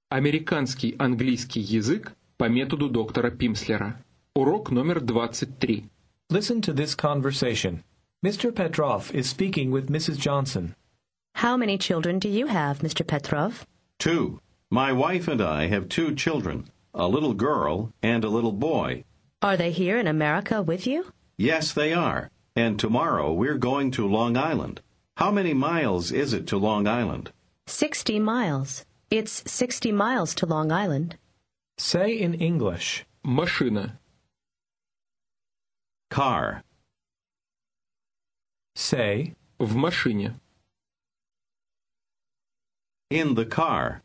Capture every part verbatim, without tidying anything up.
Американский английский язык по методу доктора Пимслера. Урок номер двадцать три. Listen to this conversation. Mister Petrov is speaking with Missus Johnson. How many children do you have, Mister Petrov? Two. My wife and I have two children, a little girl and a little boy. Are they here in America with you? Yes, they are. And tomorrow we're going to Long Island. How many miles is it to Long Island? Sixty miles. It's sixty miles to Long Island. Say in English. Машина. Car. Say, В машине. In the car.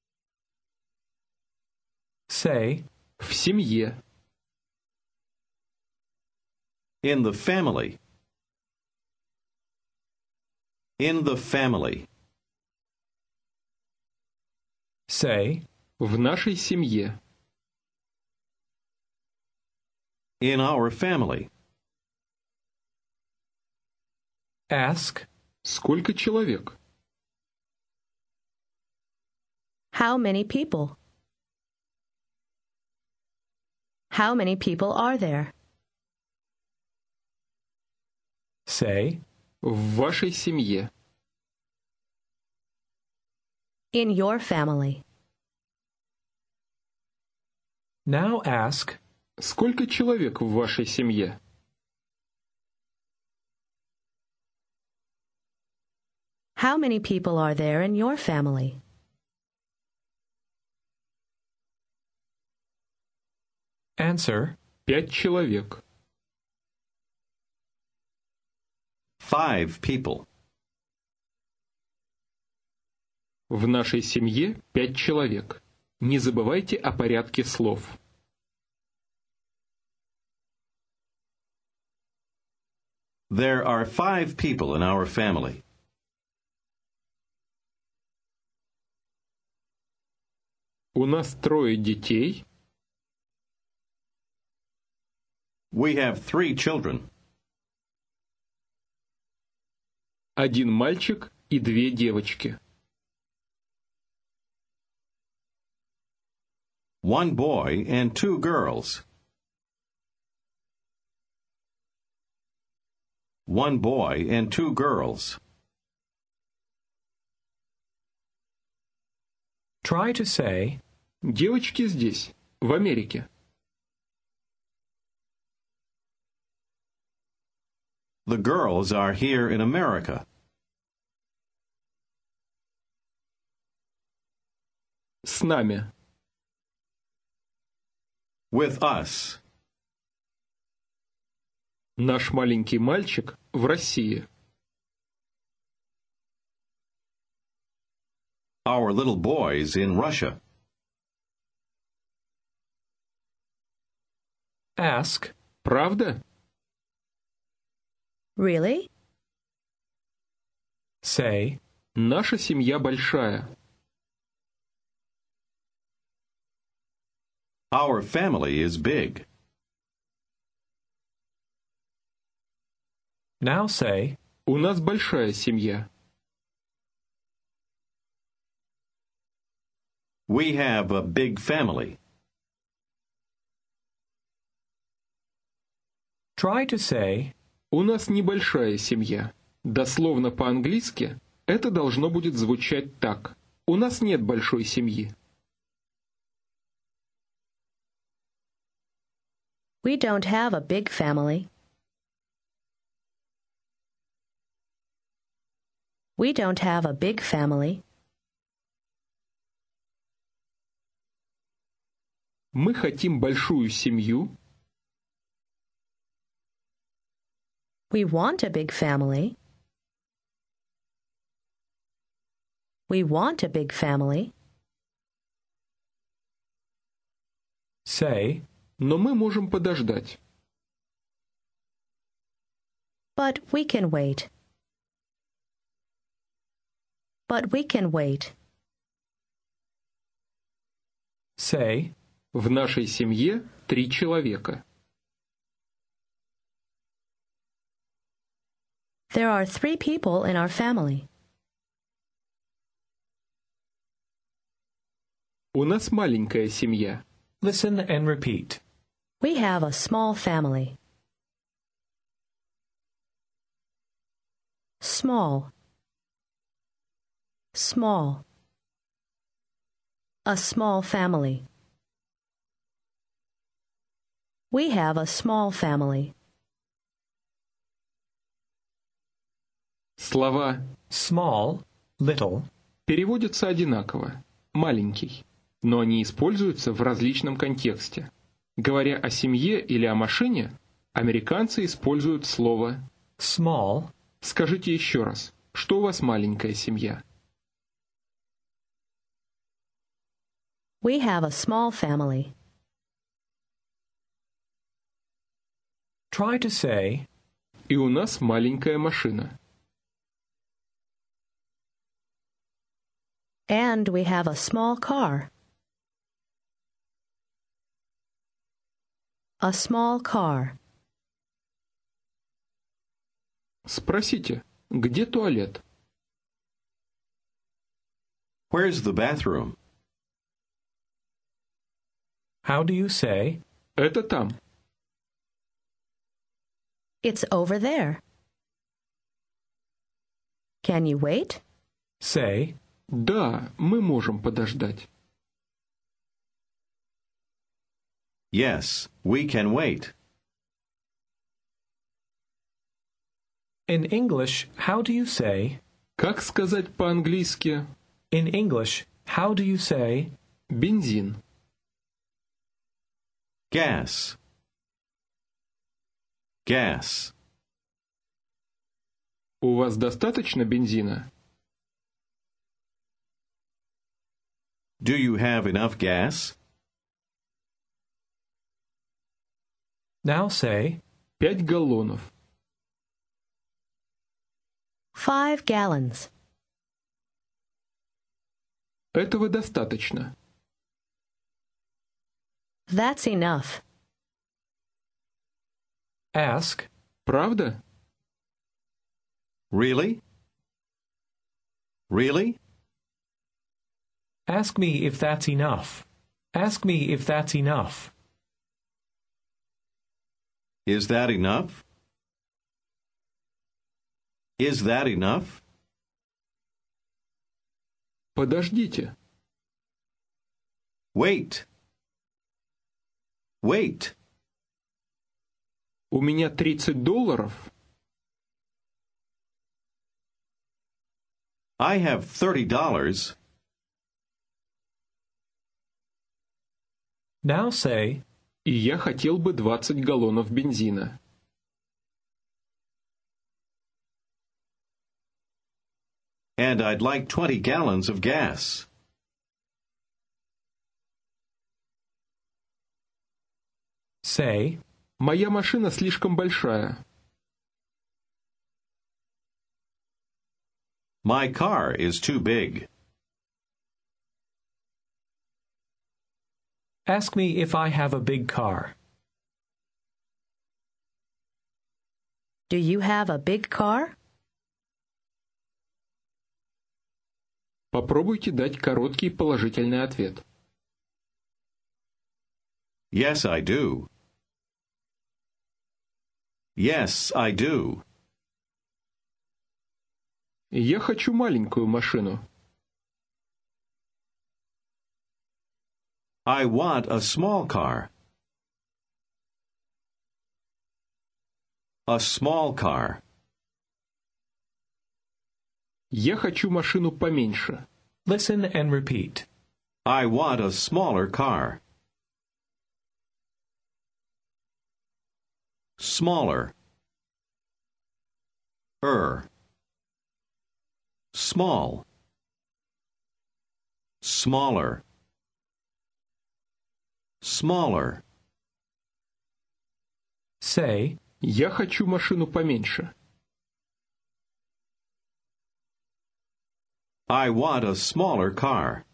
say, В семье. In the family. In the family. say, В нашей семье. In our family. ask, Сколько человек? How many people? How many people are there? say, В вашей семье. In your family. now ask, Сколько человек в вашей семье? How many people are there in your family? answer, Пять человек. Five people. В нашей семье пять человек. Не забывайте о порядке слов. There are five people in our family. У нас трое детей. We have three children. Один мальчик и две девочки. One boy and two girls. One boy and two girls. try to say, Девочки здесь, в Америке. The girls are here in America. С нами. With us. Наш маленький мальчик в России. Our little boys in Russia. ask, Правда? Really? say, Наша семья большая. Our family is big. now say, У нас большая семья. We have a big family. try to say, У нас небольшая семья. Дословно по-английски это должно будет звучать так. У нас нет большой семьи. We don't have a big family. We don't have a big family. Мы хотим большую семью. We want a big family. We want a big family. say, Но мы можем подождать. But we can wait. But we can wait. say, В нашей семье три человека. There are three people in our family. У нас маленькая семья. Listen and repeat. We have a small family. Small. Small. A small family. We have a small family. Слова Small, little, переводятся одинаково. Маленький. Но они используются в различном контексте. Говоря о семье или о машине, американцы используют слово small, Скажите еще раз, что у вас маленькая семья? We have a small family. try to say, И у нас маленькая машина. And we have a small car. A small car. Спросите, где туалет? Where's the bathroom? how do you say, Это там. It's over there. Can you wait? say, Да, мы можем подождать. Yes, we can wait. in English, how do you say, Как сказать по-английски in English, how do you say, бензин? Gas. Gas. У вас достаточно бензина? Do you have enough gas? now say, Пять галлонов. Five gallons. Этого достаточно. That's enough. ask, Правда? Really? Really? ask me if that's enough. Ask me if that's enough. Is that enough? Is that enough? Подождите. Wait. Wait. У меня тридцать долларов. I have thirty dollars. now say, И я хотел бы двадцать галлонов бензина. And I'd like twenty gallons of gas. say, Моя машина слишком большая. My car is too big. ask me if I have a big car. Do you have a big car? Попробуйте дать короткий положительный ответ. Yes, I do. Yes, I do. Я хочу маленькую машину. I want a small car. A small car. Я хочу машину поменьше. Listen and repeat. I want a smaller car. Smaller. Er. Small. Smaller. Smaller. say, Я хочу машину поменьше. I want a smaller car.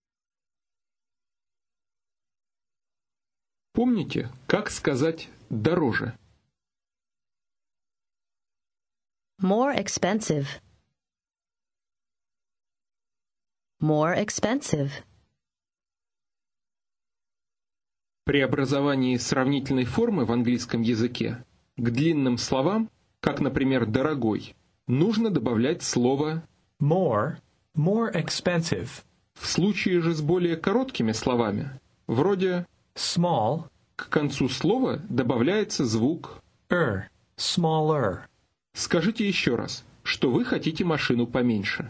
Помните, как сказать «дороже»? More expensive. More expensive. При образовании сравнительной формы в английском языке к длинным словам, как, например, «дорогой», нужно добавлять слово More, more expensive. в случае же с более короткими словами, вроде Small, к концу слова добавляется звук. er, smaller. Скажите еще раз, что вы хотите машину поменьше.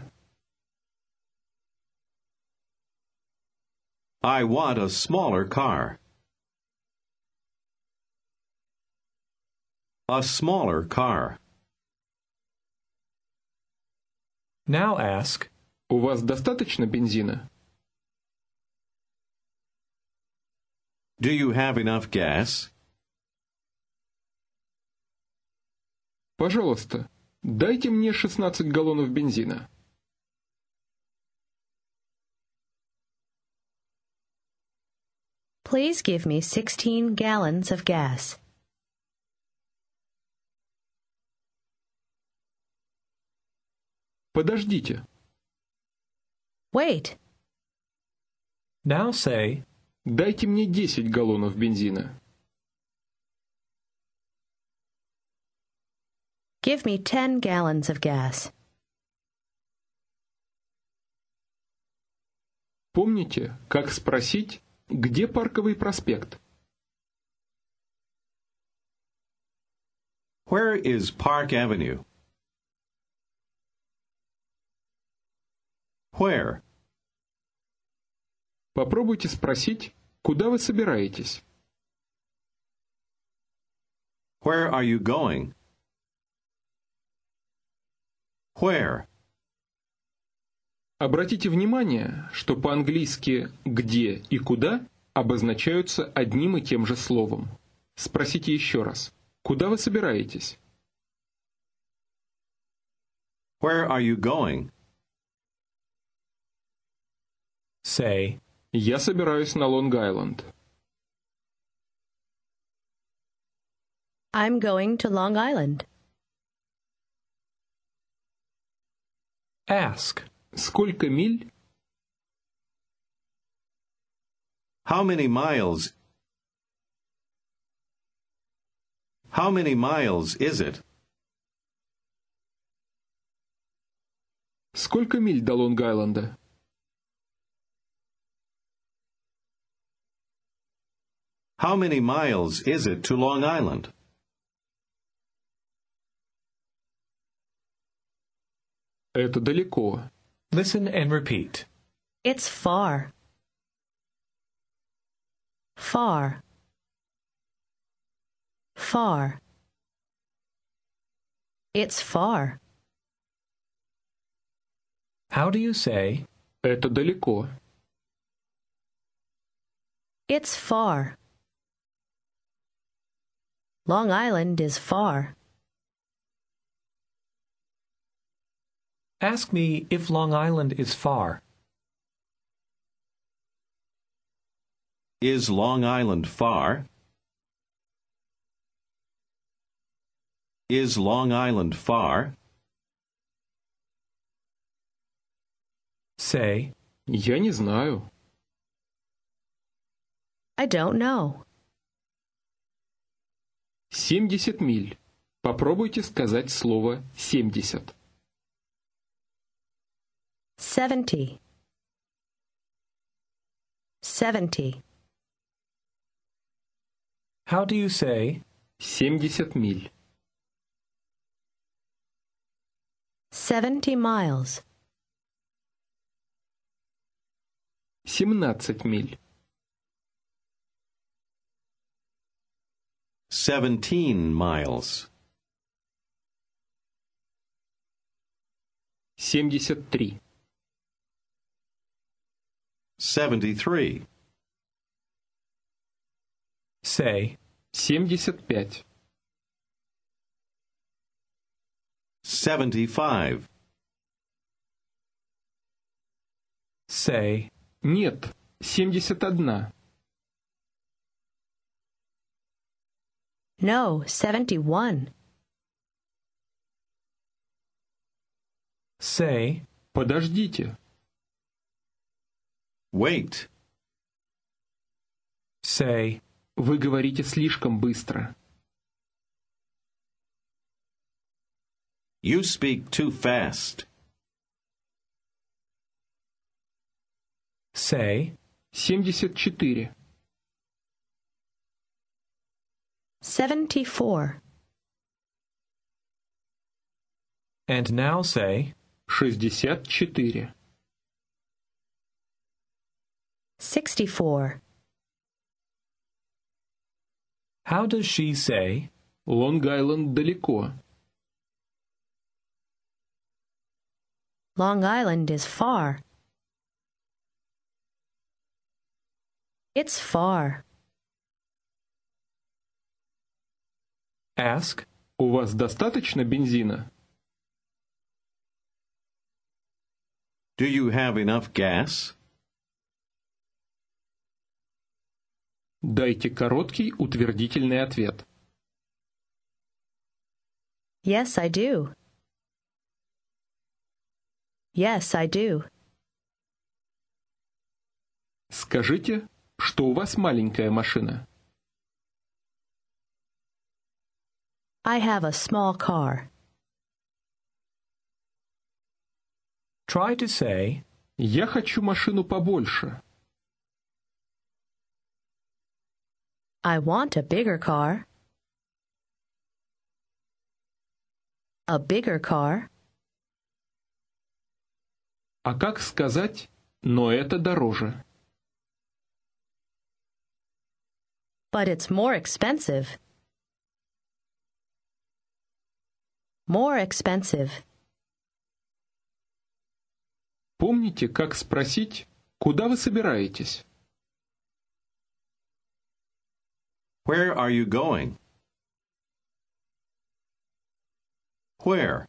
I want a smaller car. A smaller car. Now ask, У вас достаточно бензина? Do you have enough gas? Пожалуйста, дайте мне шестнадцать галлонов бензина. Please give me sixteen gallons of gas. Подождите. Wait. now say, Дайте мне десять галлонов бензина. Give me ten gallons of gas. Помните, как спросить, где парковый проспект? Where is Park Avenue? Where? Попробуйте спросить, куда вы собираетесь? Where are you going? Where? Обратите внимание, что по-английски «где» и «куда» обозначаются одним и тем же словом. Спросите еще раз. Куда вы собираетесь? Where are you going? say, Я собираюсь на Лонг-Айленд. I'm going to Long Island. ask, Сколько миль? How many miles? How many miles is it? Сколько миль до Лонг-Айленда? How many miles is it to Long Island? Это далеко. listen and repeat. It's far. Far. Far. It's far. How do you say, Это далеко. It's far. Long Island is far. ask me if Long Island is far. Is Long Island far? Is Long Island far? Say, Я не знаю. I don't know. семьдесят миль. Попробуйте сказать слово «семьдесят». Seventy. Seventy. how do you say, семьдесят миль. Seventy miles. семнадцать миль. Seventeen miles. семьдесят три. Seventy-three. say, семьдесят пять. Seventy-five. say, Нет, семьдесят одна. No, seventy-one. say, Подождите. Wait. say, Вы говорите слишком быстро. You speak too fast. Say, семьдесят четыре. seventy-four. and now say, шестьдесят четыре. sixty-four. how does she say, Лонг-Айленд далеко. Long Island is far. It's far. ask, У вас достаточно бензина? Do you have enough gas? Дайте короткий утвердительный ответ. Yes, I do. Yes, I do. Скажите, что у вас маленькая машина. I have a small car. try to say, Я хочу машину побольше. I want a bigger car. A bigger car. А как сказать, но это дороже? But it's more expensive. More expensive. Помните, как спросить, куда вы собираетесь? Where are you going? Where?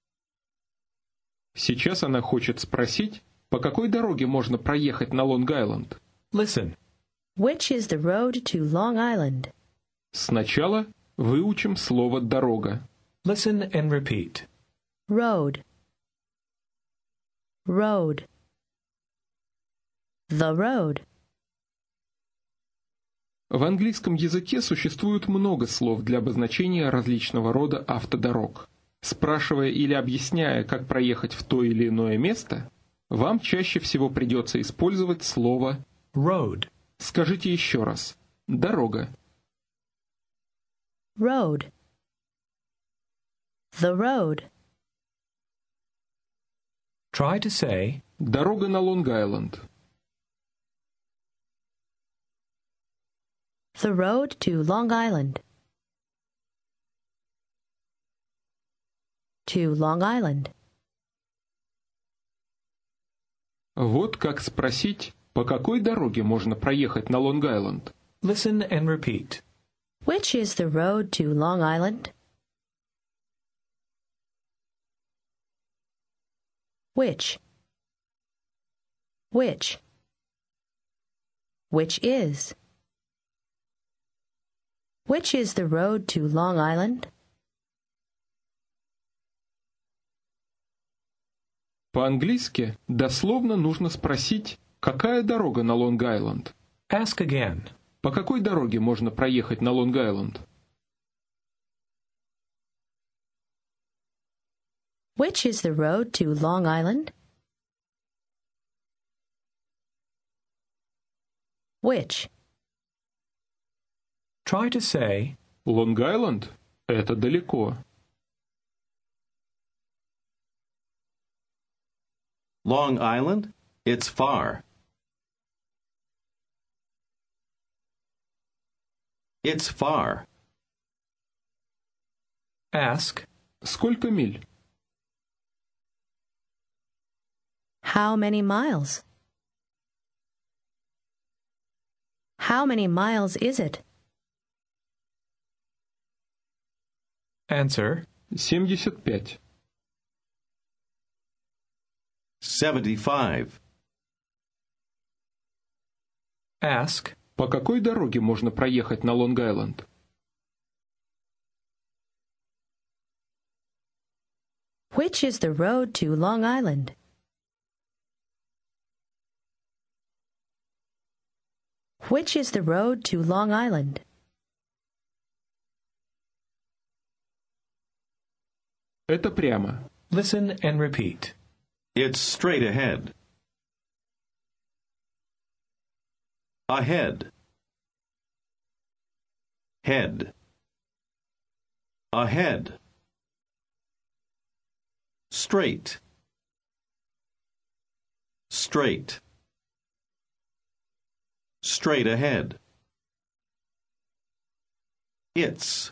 Сейчас она хочет спросить, по какой дороге можно проехать на Лонг-Айленд. listen, Which is the road to Long Island? Сначала выучим слово «дорога». listen and repeat. Road. Road. The road. В английском языке существует много слов для обозначения различного рода автодорог. Спрашивая или объясняя, как проехать в то или иное место, вам чаще всего придется использовать слово road, Скажите еще раз. Дорога. Road. The road. try to say, Дорога на Лонг-Айленд. The road to Long Island. To Long Island. Вот как спросить, по какой дороге можно проехать на Лонг-Айленд. listen and repeat. Which is the road to Long Island? Which? Which? Which is? Which is the road to Long Island? По-английски дословно нужно спросить, какая дорога на Лонг-Айленд. Ask again. По какой дороге можно проехать на Лонг-Айленд? Which is the road to Long Island? Which? Try to say, Лонг-Айленд – это далеко. Long Island? It's far. It's far. ask, Сколько миль? How many miles? How many miles is it? answer, семьдесят пять. Seventy-five. ask, По какой дороге можно проехать на Лонг-Айленд? Which is the road to Long Island? Which is the road to Long Island? Это прямо. Listen and repeat. It's straight ahead. Ahead. Head. Ahead. Straight. Straight. Straight ahead. It's.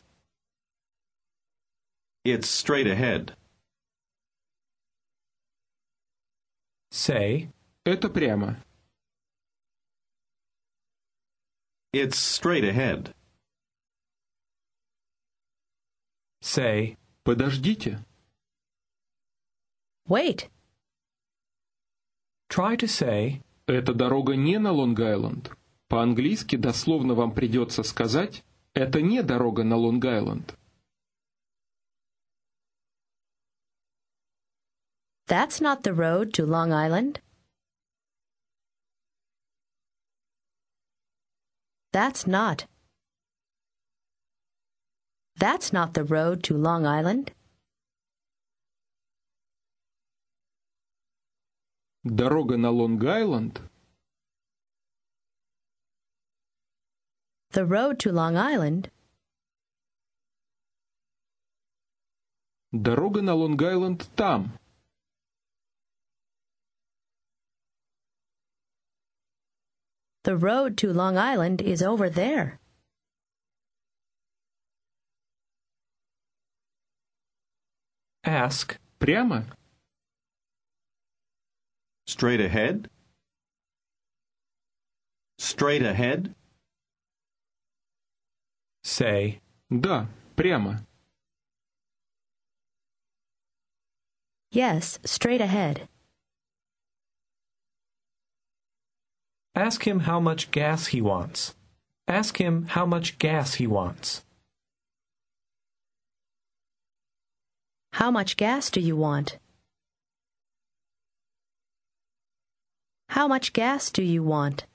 It's straight ahead. Say, Это прямо. It's straight ahead. say, Подождите. Wait. Try to say, Эта дорога не на Лонг-Айленд. По-английски дословно вам придется сказать «Это не дорога на Лонг-Айленд». That's not the road to Long Island. That's not. That's not the road to Long Island. Дорога на Лонг-Айленд. The road to Long Island. Дорога на Лонг-Айленд там. The road to Long Island is over there. ask, Прямо. Straight ahead? Straight ahead? say, Да, прямо. Yes, straight ahead. ask him how much gas he wants. Ask him how much gas he wants. How much gas do you want? How much gas do you want?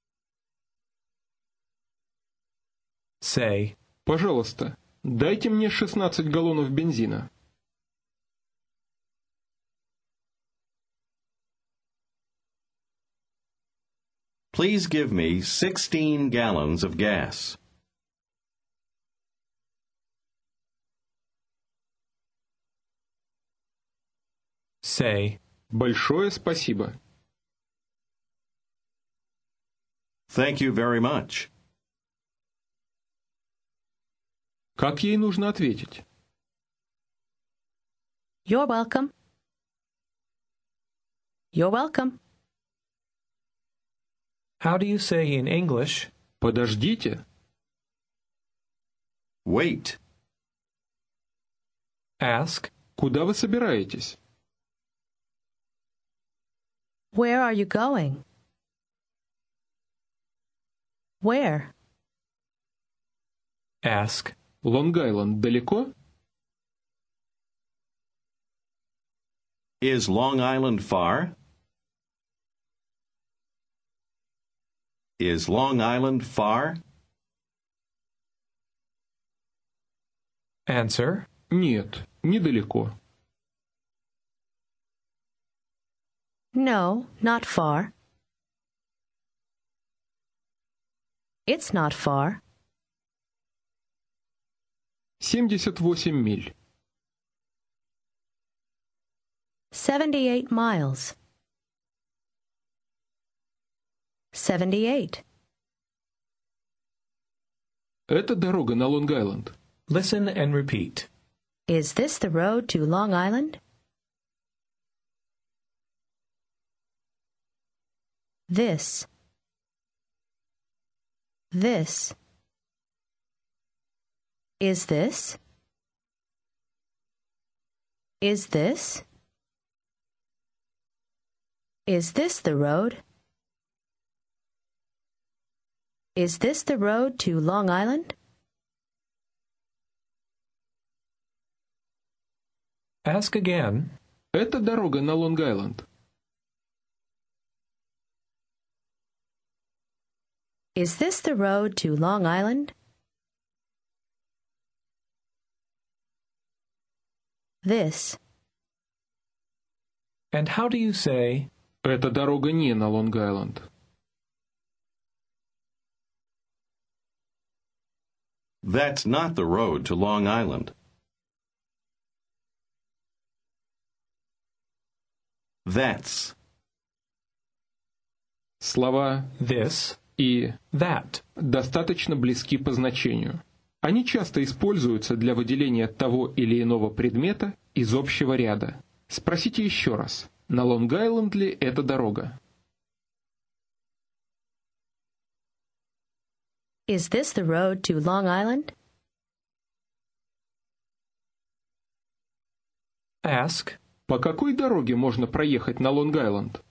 Say, Пожалуйста, дайте мне шестнадцать галлонов бензина. Please give me sixteen gallons of gas. say, Большое спасибо. Thank you very much. Как ей нужно ответить? You're welcome. You're welcome. how do you say in English, Подождите. Wait. ask, Куда вы собираетесь? Where are you going? Where? ask, Лонг-Айленд далеко? Is Long Island far? Is Long Island far? answer, Нет, недалеко. No, not far. It's not far. семьдесят восемь миль. Seventy-eight miles. Seventy-eight. Это дорога на Лонг-Айленд. listen and repeat. Is this the road to Long Island? This. This. Is this? Is this? Is this the road? Is this the road to Long Island? Ask again. Это дорога на Лонг-Айленд. Is this the road to Long Island? This. And how do you say, Эта дорога не на Лонг-Айленд. That's not the road to Long Island. That's. Слова this, и that? достаточно близки по значению. Они часто используются для выделения того или иного предмета из общего ряда. Спросите еще раз, на Лонг-Айленд ли эта дорога? Is this the road to Long Island? Ask, По какой дороге можно проехать на Лонг-Айленд?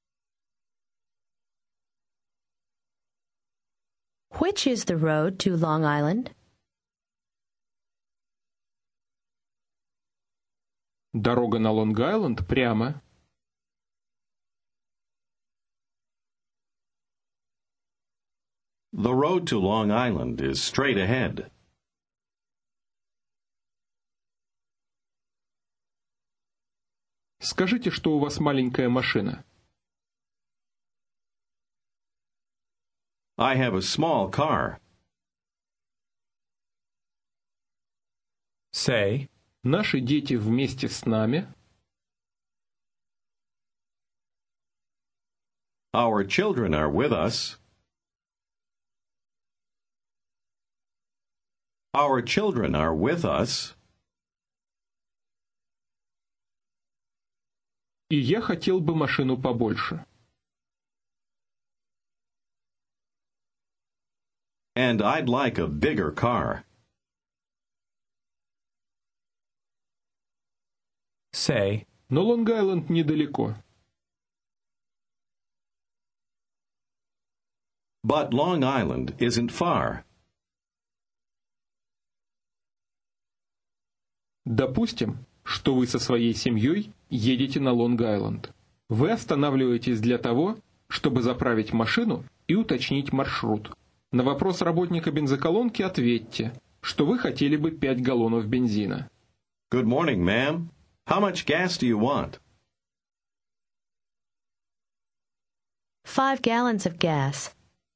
Which is the road to Long Island? Дорога на Лонг-Айленд прямо. The road to Long Island is straight ahead. Скажите, что у вас маленькая машина. I have a small car. say, Наши дети вместе с нами. Our children are with us. Our children are with us. И я хотел бы машину побольше. And I'd like a bigger car. say, Но Лонг-Айленд недалеко. But Long Island isn't far. Допустим, что вы со своей семьей едете на Лонг-Айленд. Вы останавливаетесь для того, чтобы заправить машину и уточнить маршрут. На вопрос работника бензоколонки ответьте, что вы хотели бы пять галлонов бензина. Good morning, ma'am. How much gas do you want? Five gallons of gas.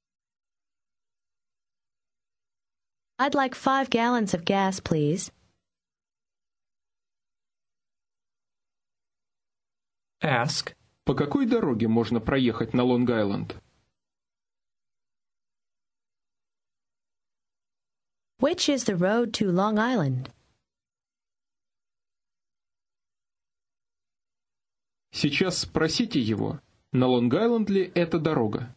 I'd like five gallons of gas, please. ask, По какой дороге можно проехать на Лонг-Айленд? Which is the road to Long Island? Сейчас спросите его, на Лонг-Айленд ли эта дорога?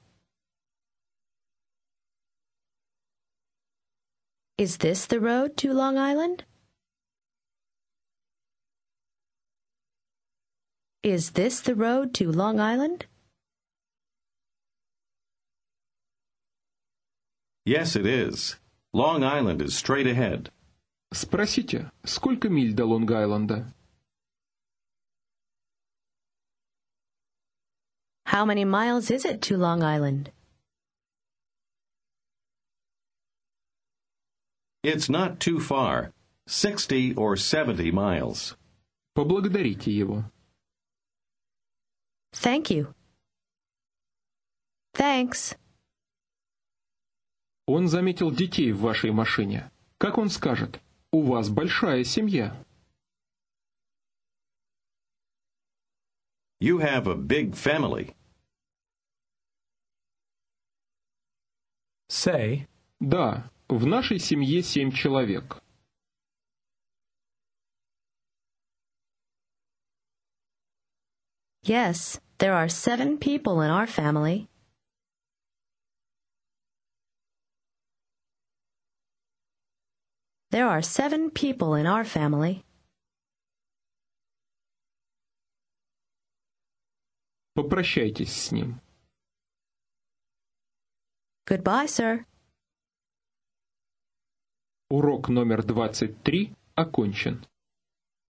Is this the road to Long Island? Is this the road to Long Island? Yes, it is. Long Island is straight ahead. Спросите, сколько миль до Лонг-Айленда? How many miles is it to Long Island? It's not too far, sixty or seventy miles. Поблагодарите его. Thank you. Thanks. Он заметил детей в вашей машине. Как он скажет? У вас большая семья. You have a big family. say, Да, в нашей семье семь человек. Yes, there are seven people in our family. There are seven people in our family. Попрощайтесь с ним. Goodbye, sir. Урок номер двадцать три окончен.